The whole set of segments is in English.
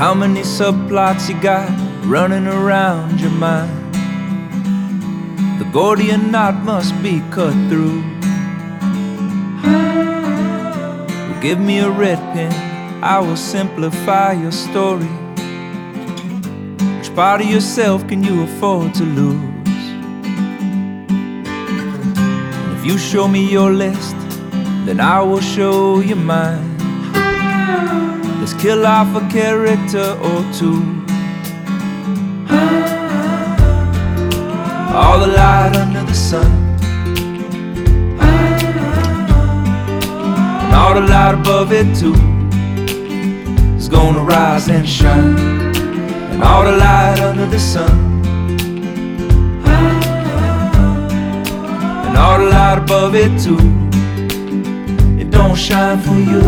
How many subplots you got running around your mind? The Gordian knot must be cut through. Well, give me a red pen, I will simplify your story. Which part of yourself can you afford to lose? And if you show me your list, then I will show you mine. Let's kill off a character or two. All the light under the sun, and all the light above it too, is gonna rise and shine. And all the light under the sun, and all the light above it too, it don't shine for you.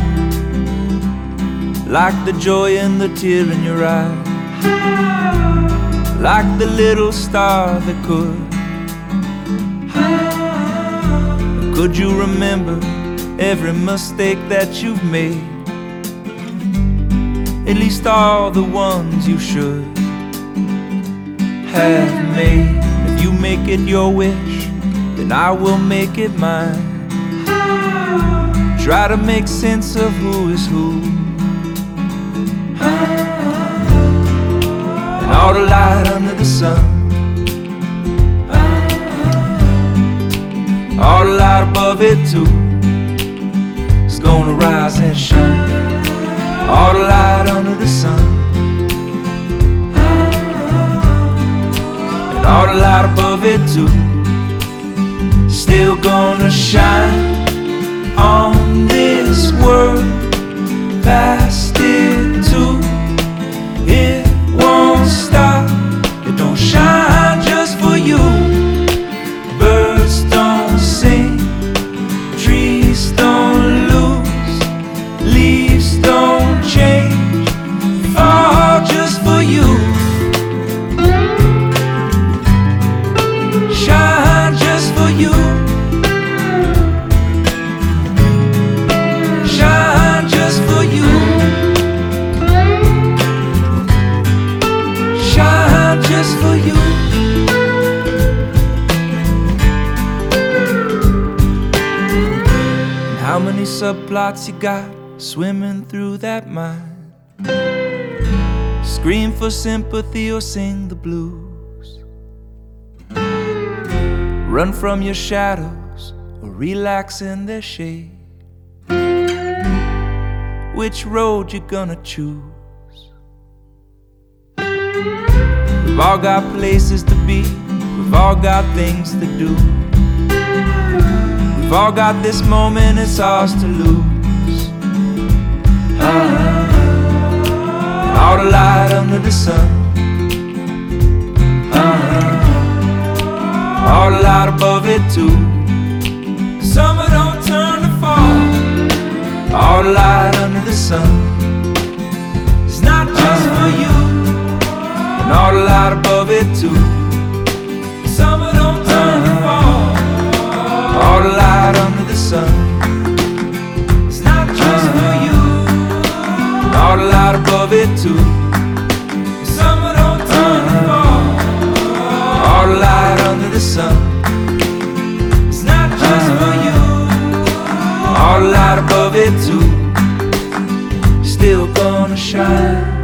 Like the joy and the tear in your eye, like the little star that could. Could you remember every mistake that you've made? At least all the ones you should have made. If you make it your wish, then I will make it mine. Try to make sense of who is who. And all the light under the sun, all the light above it too, is gonna rise and shine. All the light under the sun, and all the light above it too, still gonna shine on this world. Past it too, it won't stop. It don't shine just for you. Birds don't sing, trees don't lose, leaves don't change, fall just for you. Shine just for you. Shine just for you. Shine just for you. How many subplots you got swimming through that mind? Scream for sympathy or sing the blues. Run from your shadows or relax in their shade. Which road you gonna choose? We've all got places to be, we've all got things to do. We've all got this moment, it's ours to lose. All the light under the sun, all the light above it too. Summer don't turn to fall. All the light under the sun, it's not just for you. And all the light above it too. Summer don't turn to fall. All the light under the sun, it's not just for you. And all the light above it too. Summer don't turn to fall. All the light under the sun, it's not just for you. All the light above it too, still gonna shine.